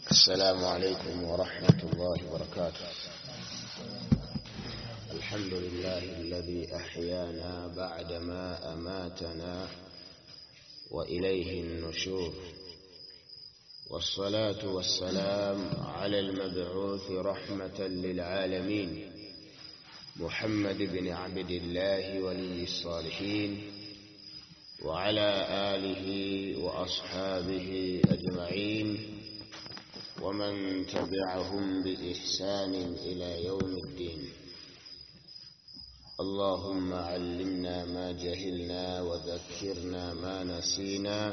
السلام عليكم ورحمة الله وبركاته. الحمد لله الذي أحيانا بعدما أماتنا وإليه النشور، والصلاة والسلام على المبعوث رحمة للعالمين محمد بن عبد الله ولي الصالحين، وعلى آله وأصحابه أجمعين، ومن تبعهم بإحسان إلى يوم الدين. اللهم علمنا ما جهلنا وذكرنا ما نسينا،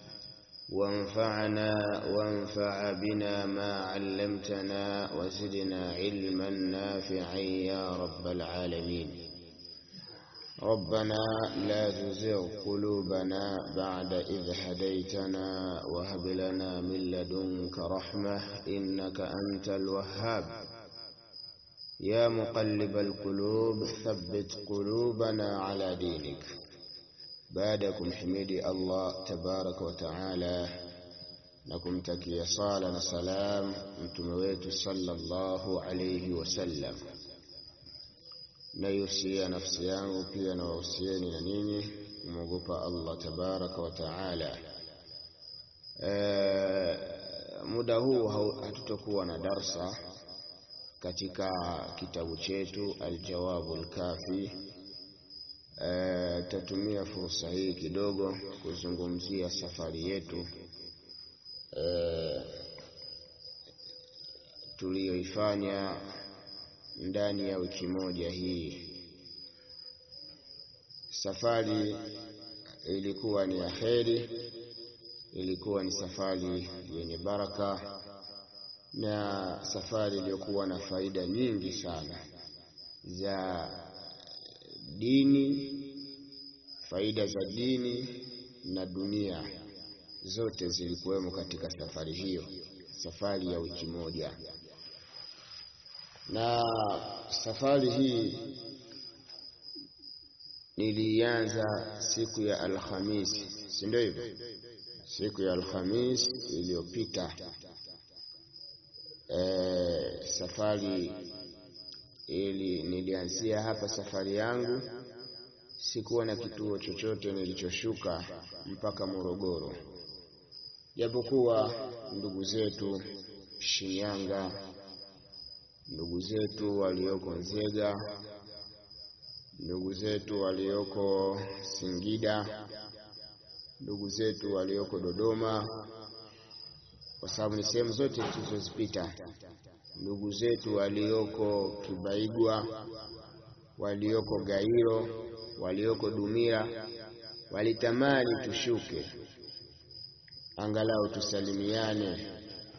وانفع بنا ما علمتنا، وزدنا علما نافعا يا رب العالمين. ربنا لا تزغ قلوبنا بعد إذ هديتنا، وهب لنا من لدنك رحمة إنك أنت الوهاب. يا مقلب القلوب ثبت قلوبنا على دينك. بعدكم حميدي الله تبارك وتعالى، نكم تكي صالة سلام متمويت صلى الله عليه وسلم. نيوسيا نفسي yangu pia na wausieni na ninyi kumwogopa Allah tabaraka wa taala. Muda huu hatutakuwa na darsa katika kitabu chetu Al-Jawabul Kafi. Tatumia fursa hii kidogo kuzungumzia safari yetu tuliyoifanya ndani ya wiki moja hii. Safari ilikuwa ni ya kheri, ilikuwa ni safari yenye baraka, na safari iliyokuwa na faida nyingi sana za dini, faida za dini na dunia zote zilikuwemo katika safari hiyo, safari ya wiki moja. Na safari hii nilianza siku ya Alhamisi, si ndio hivyo? Siku ya Alhamisi iliyopita. Safari nilianzia hapa safari yangu, sikuwa na kituo chochote nilichoshuka mpaka Morogoro. Japokuwa ndugu zetu Shinyanga, ndugu zetu walioko Nzega, ndugu zetu walioko Singida, ndugu zetu walioko Dodoma, kwa sababu ni sehemu zote tulizozipita, ndugu zetu walioko Kibaigwa, walioko Gairo, walioko Dumira, walitamani tushuke angalau tusalimiane,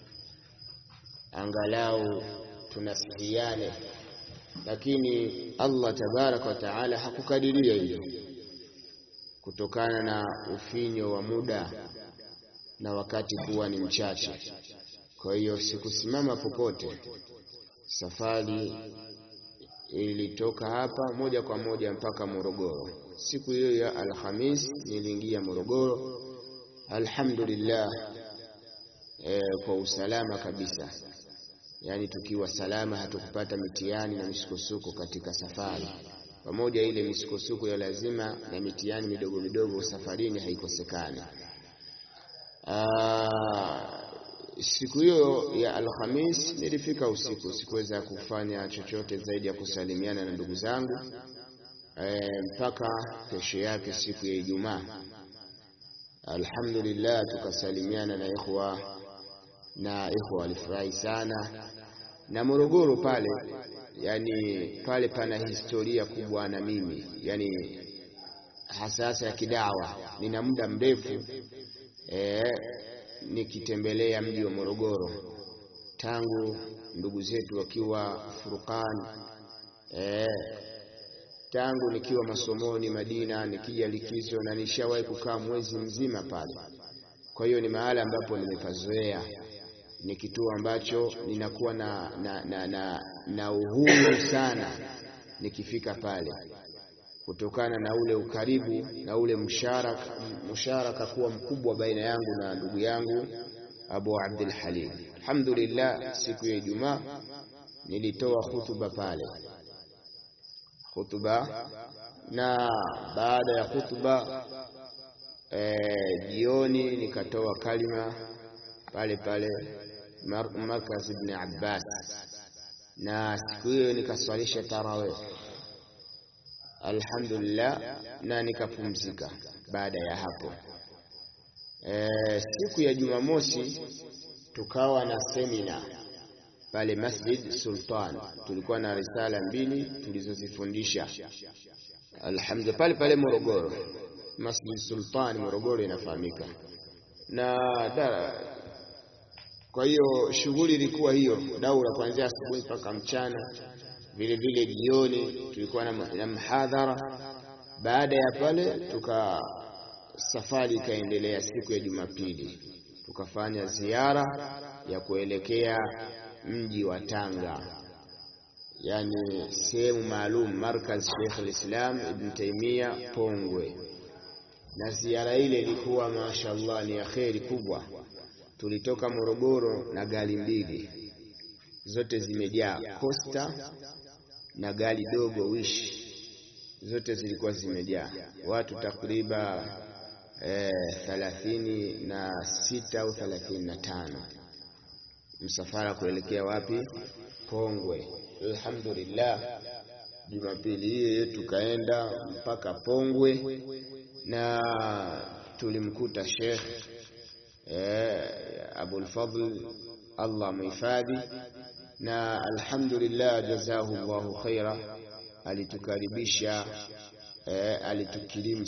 angalau tunasihiane, lakini Allah tabaraka wa taala hakukadiria hilo kutokana na ufinyo wa muda na wakati kuwa ni mchache. Kwa hiyo sikusimama popote. Safari ilitoka hapa moja kwa moja mpaka Morogoro. Siku hiyo ya Alhamisi niliingia Morogoro, alhamdulillah, kwa usalama kabisa. Yani tukiwa salama, hatukupata mitihani na misukosuko katika safari. Pamoja ile misukosuko ya lazima na mitihani midogo midogo safarini haikosekani. Siku hiyo ya Alhamisi nilifika usiku, sikuweza kufanya chochote zaidi ya kusalimiana na ndugu zangu mpaka kesho yake siku ya Ijumaa. Alhamdulillah, tukasalimiana na ikhwa, na ikhwa walifurahi sana. Na Morogoro pale, yani pale pana historia kubwa na mimi, yani hasa ya kidawa. Nina muda mrefu nikitembelea mji wa Morogoro tangu ndugu zetu wakiwa Furqan, tangu nikiwa masomoni Madina, nikija likizo, na nishawahi kukaa mwezi mzima pale. Kwa hiyo ni mahali ambapo nimepazoea, ni kituo ambacho ninakuwa na uhuru sana nikifika pale, kutokana na ule ukaribu na ule musharaka kuwa mkubwa baina yangu na ndugu yangu Abu Abdul Halim. Alhamdulillah, siku ya Ijumaa nilitoa hutuba pale, na baada ya hutuba jioni nikatoa kalima pale pale Markaz Ibn Abbas, na siku hiyo nikaswalisha tarawih alhamdulillah, na nikapumzika. Baada ya hapo siku ya Jumamosi tukawa na semina pale Masjid Sultan. Tulikuwa na risala 2 tulizozifundisha alhamdulillah pale pale Morogoro. Masjid Sultan Morogoro inafahamika. Na kwa hiyo shughuli ilikuwa hiyo, daura kuanzia asubuhi mpaka mchana. Vile vile jioni tulikuwa na mhadhara. Baada ya pale safari ikaendelea. Siku ya Jumapili tukafanya ziara ya kuelekea mji wa Tanga, yani sehemu maalum Markaz Sheikh al-Islam Ibn Taymiyyah Pongwe. Na ziara ile ilikuwa mashaallah ni kheri kubwa. Tulitoka Morogoro na gari 2 zote zimejaa, Costa na gari dogo Wish, zote zilikuwa zimejaa watu takriban 36 au 35. Msafara kuelekea wapi? Pongwe. Alhamdulillah, Jumapili hii tukaenda mpaka Pongwe na tulimkuta Sheikh Abul Fadl, Allah muhifadhi, na alhamdulillah jazahu Allahu khaira. Alitukaribisha, alitukirimu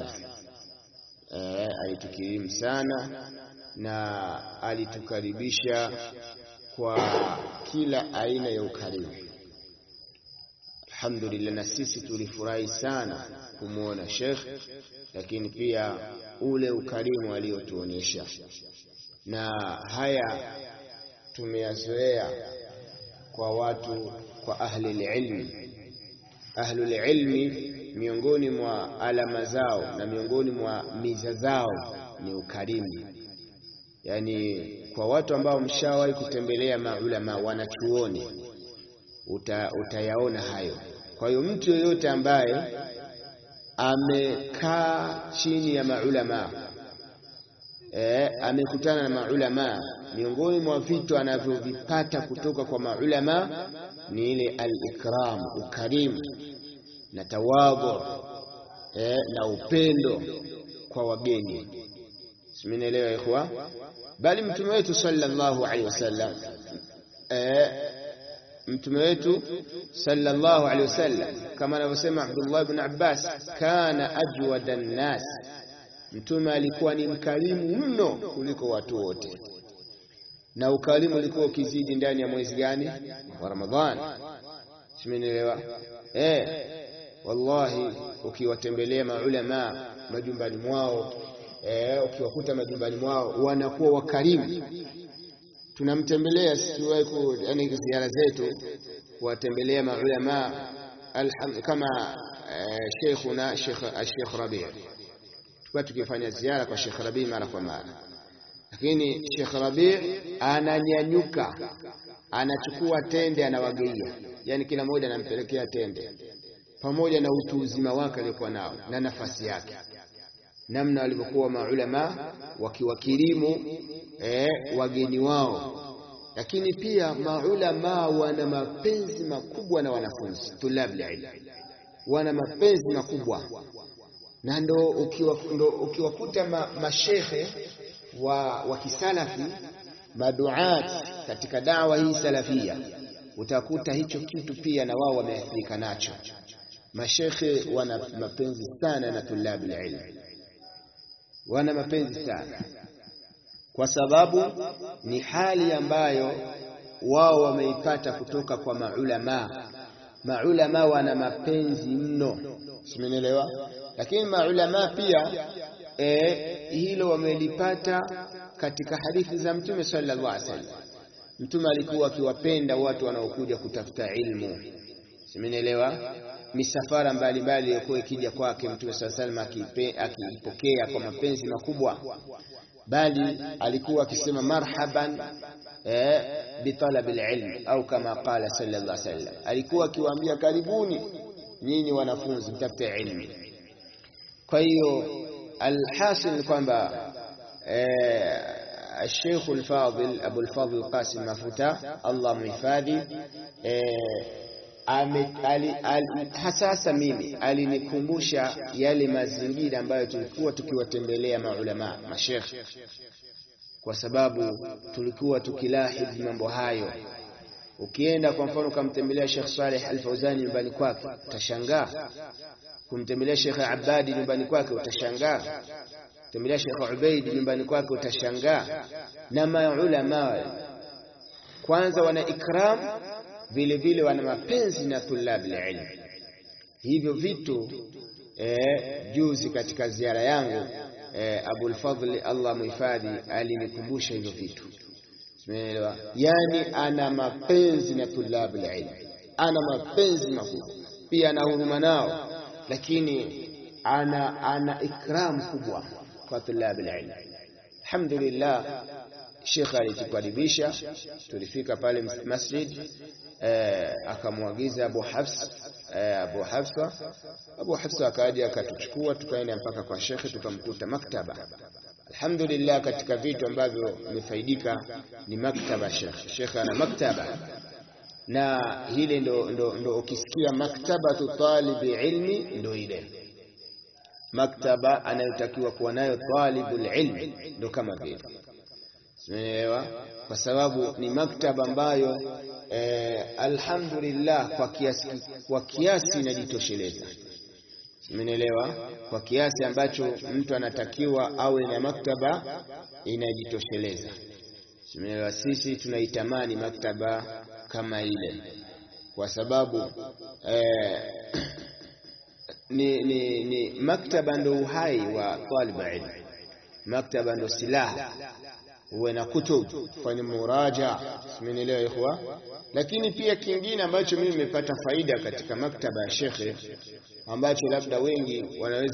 sana, na alitukaribisha kwa kila aina ya ukarimu alhamdulillah. Na sisi tulifurahi sana kumuona Sheikh, lakini pia ule ukarimu aliotuonyesha. Na haya tumeyazoea kwa watu, kwa ahli ilmi. Ahli ilmi miongoni mwa alama zao na miongoni mwa miza zao ni ukarimu. Yani kwa watu ambao mshawahi kutembelea maulama wanachuoni utayaona hayo. Kwa hiyo mtu yoyote ambaye amekaa chini ya maulama, amekutana na maulama, miongoni mwa vitu anavyovipata kutoka kwa maulama ni ile al-ikram, ukarimu na tawadhu, na upendo kwa wageni. Simenielewa ikhwa? Bali mtume wetu sallallahu alaihi wasallam, mtume wetu sallallahu alaihi wasallam kama anavyosema Abdullah ibn Abbas, kana ajwadan nas, mtume alikuwa ni mkarimu mno kuliko watu wote. Na ukarimu ulikuwa ukizidi ndani ya mwezi gani? Wa Ramadhan. Simenielewa? Wallahi ukiwatembelea maulama majumbani mwao, ukiwakuta majumbani mwao, wanakuwa wakarimu. Tunamtembelea siwahi yani ziara zetu kuwatembelea maulama kama Sheikhuna Sheikh Rabi'. Tukua tukifanya ziara kwa Sheikh Rabi' mara kwa mara, lakini Sheikh Rabi' ananyanyuka, anachukua tende, anawageia, yani kila mmoja anampelekea tende, pamoja na utu uzima wake aliokuwa nao na nafasi yake, namna walivyokuwa maulama wakiwakirimu wageni wao. Lakini pia maulama wana mapenzi makubwa na wanafunzi, tulabul ilm wana mapenzi makubwa. Na ndo ukiwakuta mashekhe wa kisalafi, maduat katika dawa hii salafia, utakuta hicho kitu pia na wao wameathirika nacho. Mashekhe wana mapenzi sana na tulabul ilm, wana mapenzi sana, kwa sababu ni hali ambayo wao wameipata kutoka kwa maulama. Maulama wana mapenzi mno, simenielewa? Lakini maulama pia hilo wamelipata katika hadithi za Mtume sallallahu alaihi wasallam. Mtume alikuwa akiwapenda watu wanaokuja kutafuta ilmu, simenielewa? Misafara mbalimbali ilikuwa ikija kwake Mtume sallallahu alaihi wasallam akipokea kwa mapenzi makubwa. bali alikuwa akisema marhaban bitalab alilm, au kama qala sallallahu alaihi wasallam, alikuwa akiwaambia karibuni nyinyi wanafunzi mtafute ilmu. Kwa hiyo alhasil kwamba الشيخ الفاضل أبو الفضل القاسم مفوتا الله مhifadhi hasasa mimi alinikumbusha yale mazingira ambayo tulikuwa tukiwatembelea maulama mashekhi, kwa sababu tulikuwa tukilahidhi mambo hayo. Ukienda kwa mfano kumtembelea Sheikh Saleh Al-Fawzani nyumbani kwake utashangaa, kumtembelea Sheikh Abadi nyumbani kwake utashangaa, kumtembelea Sheikh Ubaid nyumbani kwake utashangaa. Na maulama kwanza wana ikram, vile vile wana mapenzi na tulab ilm. Hivyo vitu juzi katika ziara yangu Abu al-Fadl Allah muhifadhi alinikumbusha hivyo vitu. Umeelewa? Yani ana mapenzi na tulab ilm, ana mapenzi makubwa, pia ana huruma nao, lakini ana ikram kubwa kwa tulab ilm. Alhamdulillah, Sheikh alitukaribisha, tulifika pale masjid, akamwagiza Abu Hafsa akaja akatuchukua tukaenda mpaka kwa Sheikh, tukamkuta maktaba. Alhamdulillah, katika vitu ambavyo nimefaidika ni maktaba. Sheikh ana maktaba, na hile ndo ukisikia maktabatu talibi ilmi ndo ile maktaba anayotakiwa kuwa nayo talibul ilmi, ndo kama vile. Umeelewa? Kwa sababu ni maktaba ambayo alhamdulillah kwa kiasi inajitosheleza. Umeelewa? Kwa kiasi ambacho mtu anatakiwa awe na maktaba inajitosheleza. Umeelewa? Sisi tunaitamani maktaba kama ile, kwa sababu ni maktaba ndo uhai wa talib ilm. Maktaba ndo silaha, uwe na kutub, fanya muraja. Umeelewa ikhwa? Lakini pia kingine ambacho mimi nimepata faida katika maktaba ya shekhe, ambacho labda wengi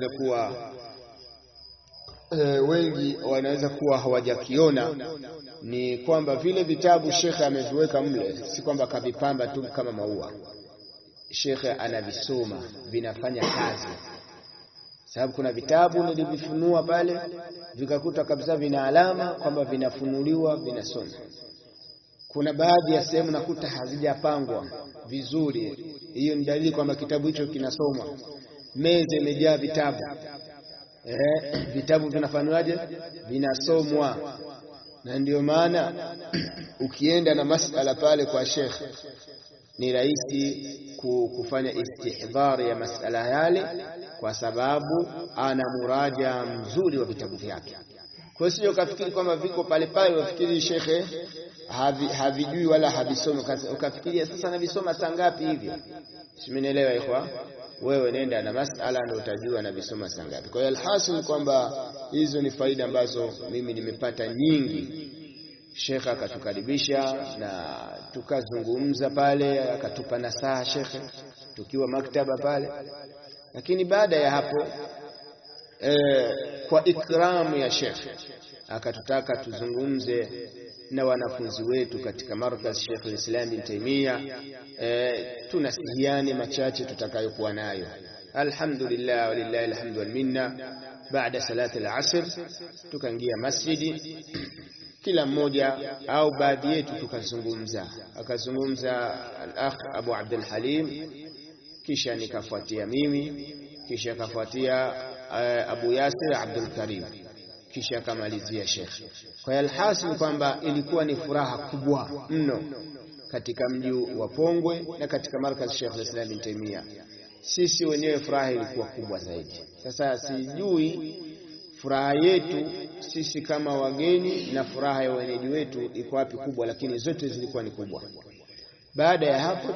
wanaweza kuwa hawajakiona, ni kwamba vile vitabu shekhe ameviweka mle, si kwamba kavipamba tu kama maua. Shekhe anavisoma, vinafanya kazi. Sababu kuna vitabu nilivifunua pale vikakuta kabisa vina alama kwamba vinafunuliwa, vinasoma. Kuna baadhi ya sehemu nakuta hazijapangwa vizuri, hiyo ni dalili kwamba kitabu hicho kinasomwa. Meza imejaa vitabu, vitabu vinafanywaje? Vinasomwa. Na ndio maana ukienda na masala pale kwa Sheikh ni rahisi kufanya istihdhar ya masala yale, kwa sababu ana muraja mzuri wa vitabu vyake. Kwa hiyo ukafikiri kwamba viko pale pale, ukafikiri shekhe havijui wala havisomi, ukafikiria sasa navisoma saa ngapi hivi. Simenielewa ikhwa? Wewe nenda na masala ndio utajua navisoma saa ngapi. Kwa hiyo alhasil kwamba hizo ni faida ambazo mimi nimepata nyingi. Sheikh akatukaribisha na tukazungumza pale, akatupa nasaha Sheikh tukiwa maktaba pale. Lakini baada ya hapo kwa ikramu ya Sheikh akatutaka tuzungumze na wanafunzi wetu katika markaz Sheikh al-Islam Ibn Taymiyyah, tunasihiane machache tutakayokuwa nayo. Alhamdulillah walillahi alhamdu wal minna. Baada salati al-asr tukaingia masjidi, kila mmoja au baadhi yetu tukazungumza. Akazungumza al-akh Abu Abdul Halim, kisha nikafuatia mimi, kisha kafuatia Abu Yasir Abdul Karim, kisha kamalizia Sheikh. Kwa hiyo alhasil kwamba ilikuwa ni furaha kubwa mno katika mji wa Pongwe na katika markaz Sheikh al-Islam Ibn Taymiyyah. Sisi wenyewe furaha ilikuwa kubwa zaidi. Sasa sijui furaha yetu sisi kama wageni na furaha ya wenyeji wetu iko wapi kubwa, lakini zote zilikuwa ni kubwa. Baada ya hapo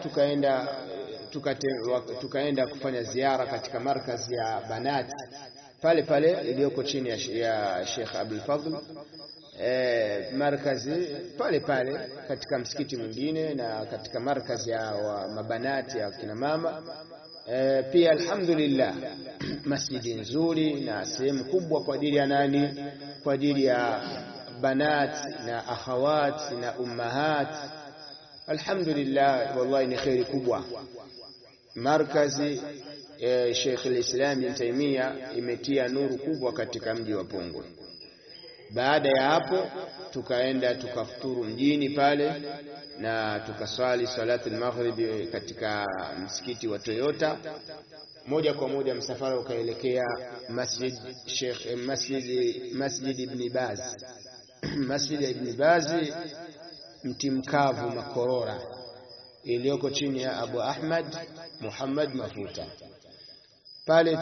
tukaenda kufanya ziara katika markazi ya Banati pale pale iliyoko chini ya Sheikh Abdul Fadl, markazi pale pale katika msikiti mwingine na katika markazi ya mabanati ya kina mama. Pia alhamdulillah masjidi nzuri na sehemu kubwa kwa ajili ya nani? kwa ajili ya banat na akhawat na ummahat. Alhamdulillah, wallahi ni khairi kubwa. Markazi Sheikh al-Islam Ibn Taymiyyah imetia nuru kubwa katika mji wa Pongwe. Baada ya hapo tukaenda tukafuturu mjini pale na tukaswali salati al-maghrib katika msikiti wa Toyota. Moja kwa moja msafara ukaelekea Masjid Ibn Baz. Masjid Ibn Baz Mtimkavu Makorora, iliyoko chini ya Abu Ahmad Muhammad Mafuta. Pale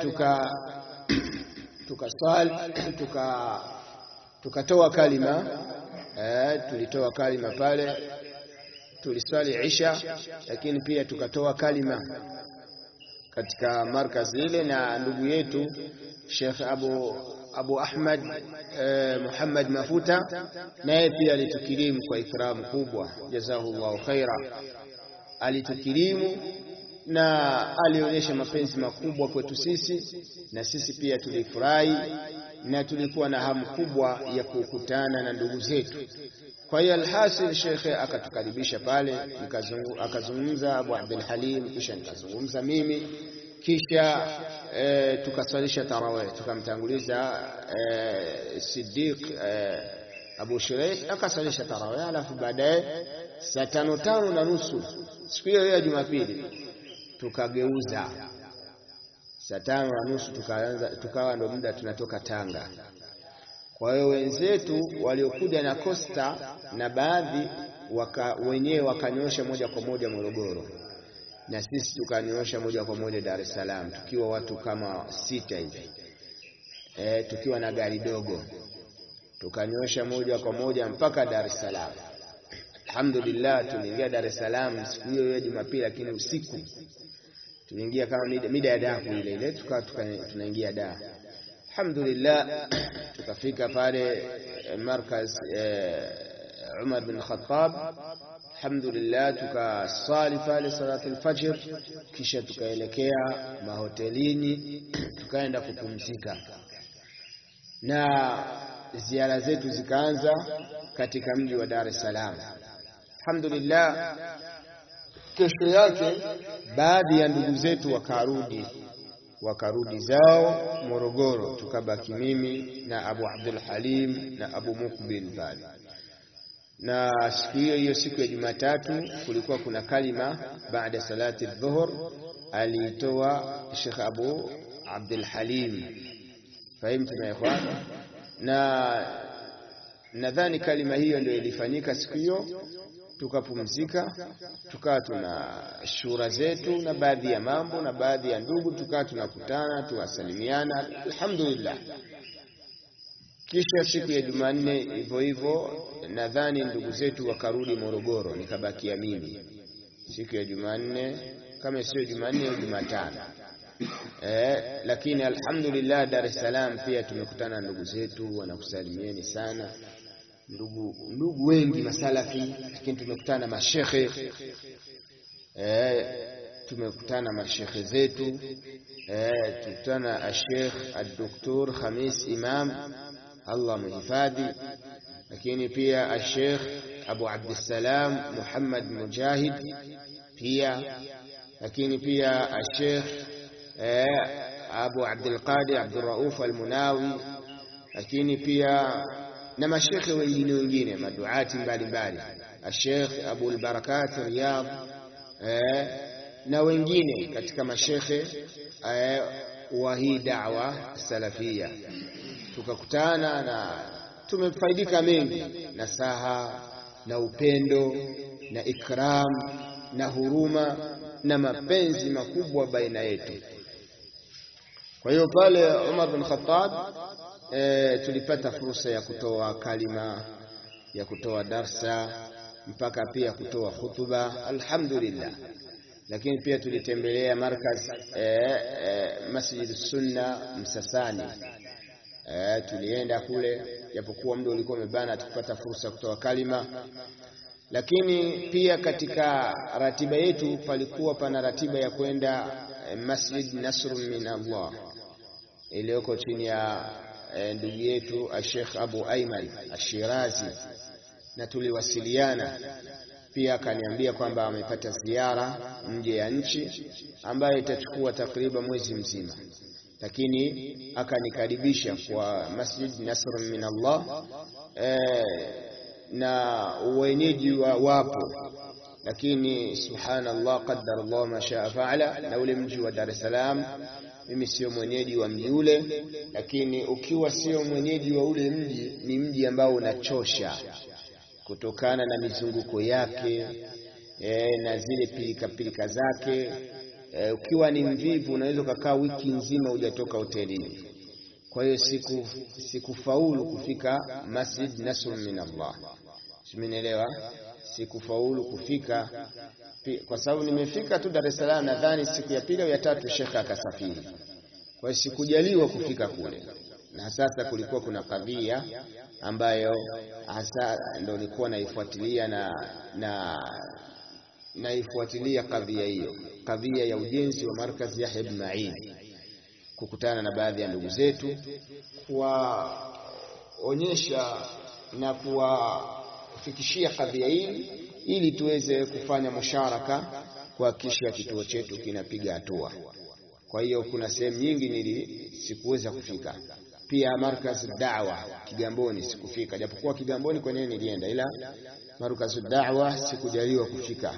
tukaswali tukatoa kalima, tulitoa kalima pale, tuliswali Isha, lakini pia tukatoa kalima katika markazi ile, na ndugu yetu Sheikh Abu Ahmad Muhammad Mafuta naye pia alitukirimu kwa ikramu kubwa, jazahullahu khaira. Alitukirimu na alionyesha mapenzi makubwa kwetu sisi, na sisi pia tulifurahi na tulikuwa na hamu kubwa ya kukutana na ndugu zetu. Kwa hiyo alhasil Sheikh akatukaribisha pale, akazungumza Abu Abdul Halim, kisha nikazungumza mimi, kisha tukasalisha tarawih, tukamtanguliza Siddiq Abu Shuraih akasalisha tarawih. Alafu baadaye saa 5:30 siku hiyo ya Jumapili tukageuza saa 5:30 tukawa ndo muda tunatoka Tanga. Kwa hiyo wenzetu waliokuja na Costa na baadhi wenyewe wakanyosha moja kwa moja Morogoro, na sisi tukanyosha moja kwa moja Dar es Salaam, tukiwa watu kama 6 hivi, tukiwa na gari dogo tukanyosha moja kwa moja mpaka Dar es Salaam. Alhamdulillah, tuliingia Dar es Salaam siku hiyo ya Jumapili, lakini usiku tuliingia kama mida ya daku ile tukawa tunaingia Dar. Alhamdulillah, tukafika pale markaz Umar bin Khattab. Alhamdulillah, tukasali pale salatu al-fajr, kisha tukaelekea mahotelini tukaenda kupumzika, na ziara zetu zikaanza katika mji wa Dar es Salaam. Alhamdulillah, kesho yake baadhi ya ndugu zetu wakarudi zao Morogoro, tukabaki mimi na Abu Abdul Halim na Abu Mukbil pale. Na siku hiyo siku ya Jumatatu kulikuwa kuna kalima baada salati adh-dhuhr alitoa Sheikh Abu Abdul Halim. Fahimu na ikhwan, na nadhani kalima hiyo ndio ilifanyika siku hiyo. Tukapumzika, tukawa tuna shura zetu na baadhi ya mambo na baadhi ya ndugu, tukawa tunakutana tuwasalimiana. Alhamdulillah, kisha siku ya Jumanne hivyo hivyo, nadhani ndugu zetu wakarudi Morogoro, nikabakia mimi siku ya Jumanne, kama sio Jumanne au Jumatano. Lakini alhamdulillah, Dar es Salaam pia tumekutana ndugu zetu, wanakusalimieni sana ndugu wengi masalafi, lakini tumekutana mashekhe, tumekutana mashekhe zetu, tukutana Sheikh Dr. Khamis Imam, Allah muhifadhi, lakini pia Sheikh Abu Abdussalam Muhammad Mujahid pia, lakini pia Sheikh Abu Abdul Qadir Abdul Rauf Al-Munawi, lakini pia na mashekhe wengine maduati mbalimbali, Sheikh Abu al-Barakat Riyadh, na wengine katika mashekhe wa hii da'wa salafia. Tukakutana na tumefaidika mengi, nasaha na upendo na ikram na huruma na mapenzi makubwa baina yetu. Kwa hiyo pale Umar bin Khattab tulipata fursa ya kutoa kalima, ya kutoa darsa, mpaka pia kutoa hutuba, alhamdulillah. Lakini pia tulitembelea markaz Masjid Sunna Msasani, tulienda kule japokuwa muda ulikuwa umebana, tukapata fursa kutoa kalima. Lakini pia katika ratiba yetu palikuwa pana ratiba ya kwenda Masjid Nasr min Allah iliyoko chini ya ndugu yetu Sheikh Abu Ayman Ashirazi, na tuliwasiliana pia. Akaniambia kwamba amepata ziara nje ya nchi ambayo itachukua takriban mwezi mzima, lakini akanikaribisha kwa Masjid Nasr min Allah, na wenyeji wapo, lakini subhanallah qaddara Allah ma shaa faala. Na ule mji wa Dar es Salaam, mimi sio mwenyeji wa mji ule, lakini ukiwa sio mwenyeji wa ule mji, ni mji ambao unachosha kutokana na mizunguko yake na zile pilika zake. Ukiwa ni mvivu unaweza kukaa wiki nzima hujatoka hotelini. Kwa hiyo sikufaulu kufika Masjid Nasr min Allah, simenielewa. Sikufaulu kufika kwa sababu nimefika tu Dar es Salaam, nadhani siku ya pili au ya tatu Sheikh akasafiri. Kwa hiyo sikujaliwa kufika kule, na sasa kulikuwa kuna kadhia ambayo hasa ndio nilikuwa naifuatilia na naifuatilia kadhia hiyo, kadhia ya ujenzi wa markazi Yahya ibn Ma'in, kukutana na baadhi ya ndugu zetu, kuwaonyesha na kuwafikishia kadhia hii ili tuweze kufanya musharaka kuhakikisha kituo chetu kinapiga hatua. Kwa hiyo kuna sehemu nyingi sikuweza kufika. Pia markazi da'wa Kigamboni sikufika, japokuwa Kigamboni kwenyewe nilienda, ila markazi da'wa sikujaliwa kufika.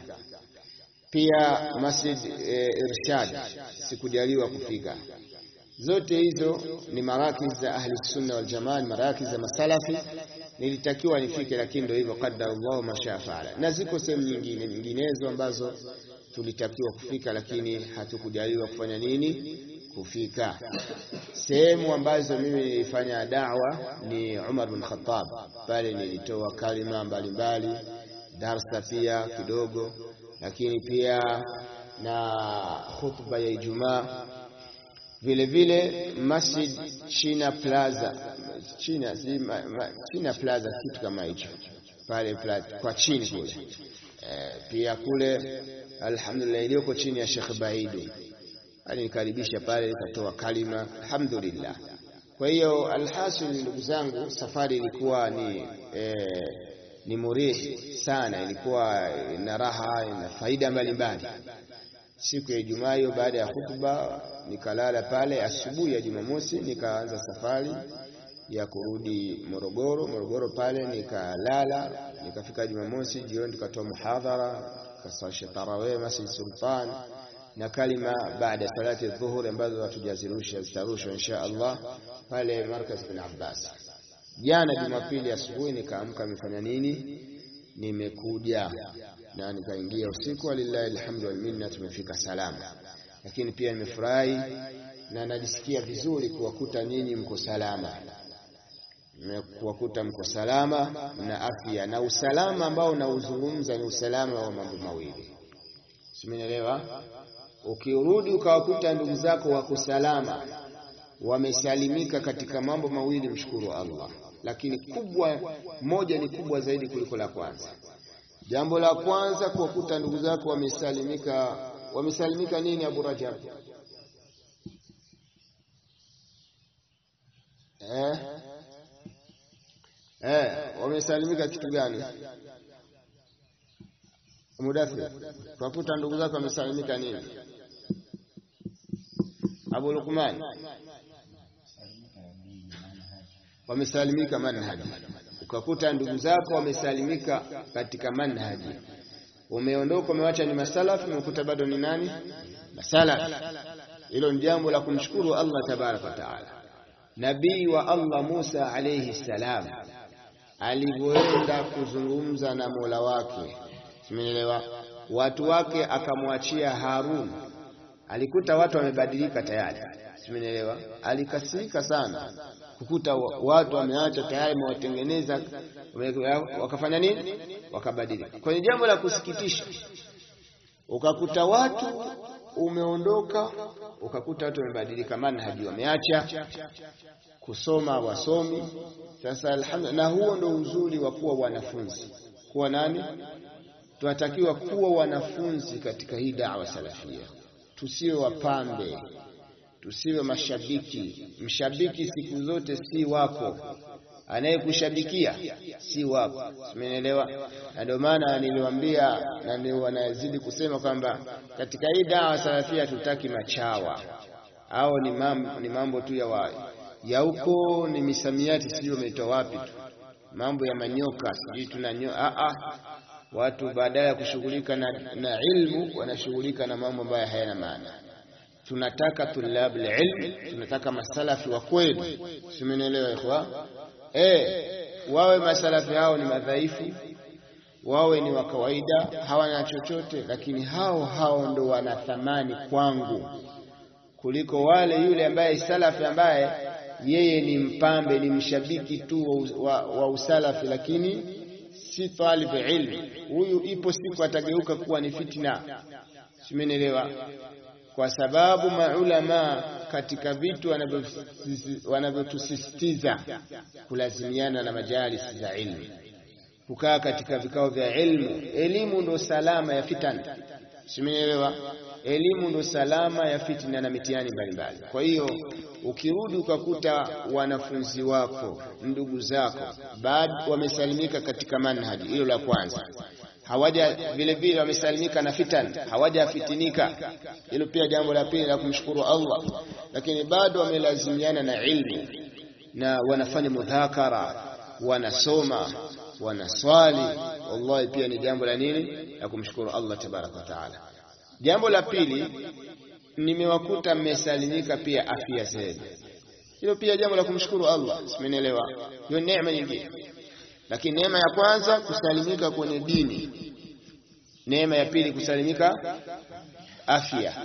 Pia Masjid Irshad sikujaliwa kufika. Zote hizo ni marakiz za ahli sunna wal jamaa, marakiz za masalafi, nilitakiwa nifike, lakini ndio hivyo, qaddara Allah ma shaa faala. Na ziko sehemu nyinginezo ambazo tulitakiwa kufika, lakini hatukujaliwa kufanya nini? Kufika. Sehemu ambazo mimi nilifanya da'wa ni Umar bin Khattab, pale nilitoa kalima mbalimbali, darsa pia kidogo, lakini pia na khutba ya Ijumaa. Vile vile Masjid China Plaza, China Plaza, kitu kama hicho pale kwa chini kule. Pia kule alhamdulillah iliyoko chini ya Sheikh Baidu alinikaribisha pale, nikatoa kalima, alhamdulillah. Kwa hiyo alhasil, ndugu zangu, safari ilikuwa ni murihi sana, ilikuwa ina raha na faida mbalimbali. Siku ya Ijumaa hiyo, baada ya hutuba nikalala pale. Asubuhi ya Jumamosi nikaanza safari ya kurudi Morogoro pale nikalala, nikafika Jumamosi jioni nikatoa muhadhara, kaswalisha tarawih Masjid Sultan na kalima baada salati dhuhur ambazo zitarushwa insha Allah pale markaz bin Abbas. Jana Jumapili asubuhi nikaamka, nimefanya nini? Nimekuja na nikaingia usiku, walillahi alhamdu wal minna, tumefika salama. Lakini pia nimefurahi na najisikia vizuri kuwakuta nyinyi mko salama, kuwakuta mko salama na afya. Na usalama ambao nauzungumza ni usalama wa mambo mawili, simenielewa. Ukirudi ukawakuta ndugu zako wako salama, wamesalimika katika mambo mawili, mshukuru Allah. Lakini moja ni kubwa zaidi kuliko la kwanza. Jambo la kwanza, kuwakuta ndugu zako wamesalimika nini Abu Rajab? Wamesalimika kitu gani? Mudathir, kuwakuta ndugu zako wamesalimika nini? Abu Luqman, wamesalimika manhaji. Ukakuta ndugu zako wamesalimika katika manhaji. Umeondoka umewacha ni masalafi, umekuta bado ni nani? Masalafi. Hilo ni jambo la kumshukuru Allah tabaraka wa taala. Nabii wa Allah Musa alayhi salam alipoenda kuzungumza na Mola wake, umeelewa, watu wake akamwachia Harun, alikuta watu wamebadilika tayari, umeelewa. Alikasirika sana kukuta watu wameacha tayari wamewatengeneza, wakafanya nini? Wakabadilika. Kwenye jambo la kusikitisha, ukakuta watu umeondoka, ukakuta watu wamebadilika manhaji, wameacha kusoma, wasomi. Sasa alhamdulillah, na huo ndio uzuri wa kuwa wanafunzi. Kuwa nani? Tunatakiwa kuwa wanafunzi katika hii da'wa salafia. Tusiwe wapambe, tusiwe mashabiki. Mshabiki siku zote si wako, anayekushabikia si wako. Umeelewa? Ndio maana niliwaambia na ndio wanazidi kusema kwamba katika hii dawa salafia tutaki machawa au ni mambo tu ya huko, ni misamiati sio umetoa wapi tu, mambo ya manyoka sijui tunanyoka. Watu badala ya kushughulika na ilmu wanashughulika na mambo ambayo hayana maana. Tunataka tulab ilm, tunataka masalafi wa kweli. Simenielewa ikhwa? Wawe masalafi hao ni madhaifu, wawe ni wa kawaida, hawana chochote, lakini hao ndo wana thamani kwangu kuliko wale yule ambaye salafi ambaye yeye ni mpambe, ni mshabiki tu wa usalafi, lakini si talib ilm. Huyu ipo siku atageuka kuwa ni fitna. Simenielewa? Kwa sababu maulama katika vitu wanavyotusisitiza kulazimiana na majalisi za ilmu, kukaa katika vikao vya ilmu. Elimu ndo salama ya fitna. Simenielewa? Elimu ndo salama ya fitna na mitihani mbalimbali. Kwa hiyo ukirudi ukakuta wanafunzi wako, ndugu zako bado wamesalimika katika manhaji, hilo la kwanza. Hawaja vile vile wamesalimika na fitan, hawajafitinika, hilo pia jambo la pili la kumshukuru Allah. Lakini bado wamelazimiana na ilmu na wanafanya mudhakara, wanasoma, wanaswali. Wallahi pia ni jambo la nini, la kumshukuru Allah tabaraka wa taala. Jambo la pili, nimewakuta mmesalimika pia afya zenu, hilo pia jambo la kumshukuru Allah. Simenielewa? Hiyo neema nyingine. Lakini neema ya kwanza kusalimika kwenye dini, neema ya pili kusalimika afya.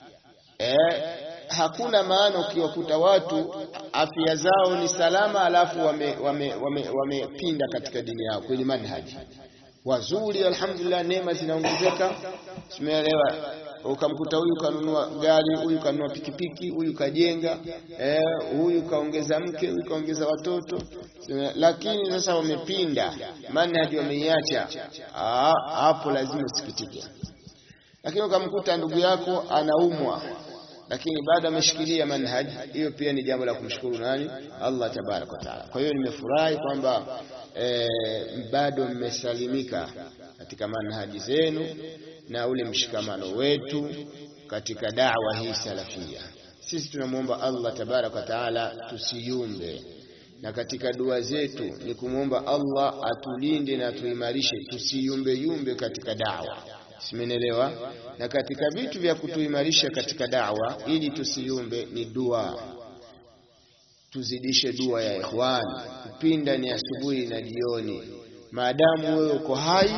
Hakuna maana ukiwakuta watu afya zao ni salama alafu wamepinda katika dini yao kwenye manhaji. Wazuri alhamdulillah, neema zinaongezeka. Tumeelewa? Ukamkuta huyu kanunua gari, huyu kanunua pikipiki, huyu kajenga, huyu kaongeza mke, huyu kaongeza watoto. Lakini sasa wamepinda manhaji, wameiacha. Hapo lazima usikitike. Lakini ukamkuta ndugu yako anaumwa, lakini bado ameshikilia manhaji, hiyo pia ni jambo la kumshukuru nani? Allah tabaraka wa taala. Kwa hiyo nimefurahi kwamba bado mmesalimika katika manhaji zenu na ule mshikamano wetu katika da'wa hii salafia. Sisi tunamuomba Allah tabaraka wa taala tusiyumbe, na katika dua zetu ni kumuomba Allah atulinde na tuimarishe, tusiyumbe katika da'wa. Simenielewa? Na katika vitu vya kutuimarisha katika da'wa ili tusiyumbe ni dua. Tuzidishe dua ya ikhwan, kupinda ni asubuhi na jioni. Maadamu wewe uko hai,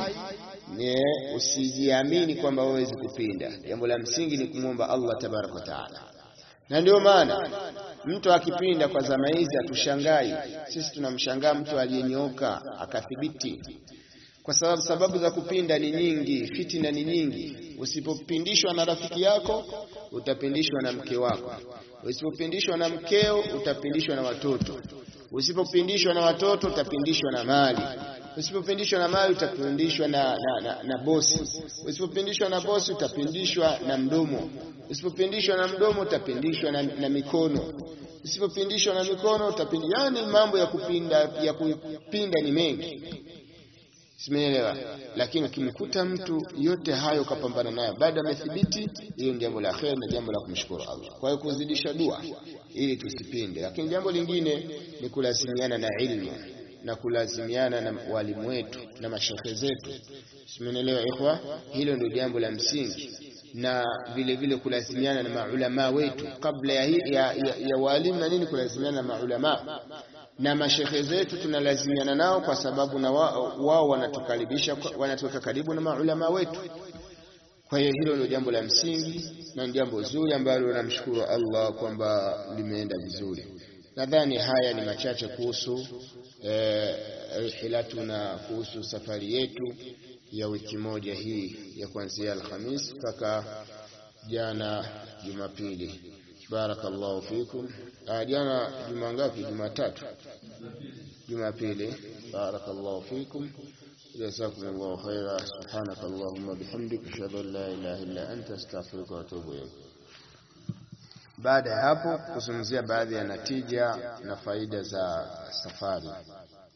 usijiamini kwamba wewe huwezi kupinda. Jambo la msingi ni kumwomba Allah tabaraka wa taala. Na ndio maana mtu akipinda kwa zama hizi atushangai. Sisi tunamshangaa mtu aliyenyooka akathibiti. Kwa sababu za kupinda ni nyingi, fitina ni nyingi. Usipopindishwa na rafiki yako, utapindishwa na mke wako. Usipopindishwa na mkeo, utapindishwa na watoto. Usipopindishwa na watoto, utapindishwa na mali. Usipopindishwa na mali, utapindishwa na bosi. Usipopindishwa na bosi, utapindishwa na mdomo. Usipopindishwa na mdomo, utapindishwa na mikono. Usipopindishwa na mikono, utapindishwa. Yani mambo ya kupinda ni mengi. Simeelewa? Lakini ukimkuta mtu yote hayo kapambana nayo baada amethibiti, hiyo ni jambo la kheri na jambo la kumshukuru Allah. Kwa hiyo kuzidisha dua ili tusipinde. Lakini jambo lingine ni kulazimiana na ilmu na kulazimiana na walimu wetu na mashehe zetu. Simeelewa ikhwa? Hilo ndio jambo la msingi. Na vile vile kulazimiana na maulama wetu kabla ya walimu na nini, kulazimiana na maulama na mashehe zetu tunalazimiana nao, kwa sababu na wao wanatuweka karibu na maulama wetu. Kwa hiyo hilo ndio jambo la msingi na jambo zuri ambalo namshukuru Allah kwamba limeenda vizuri. Nadhani haya ni machache kuhusu rihilatuna, kuhusu safari yetu ya wiki moja hii ya kuanzia Alhamis mpaka jana Jumapili. Barakallahu fikum. Jana juma ngapi? Jumatatu, Jumapili. Barakallahu fikum. Jazakumullahu khaira. Subhanakallahumma bihamdika ashhadu an la ilaha illa anta astaghfiruka wa atubu ilayk. baada ya hapo kuzungumzia baadhi ya natija na faida za safari.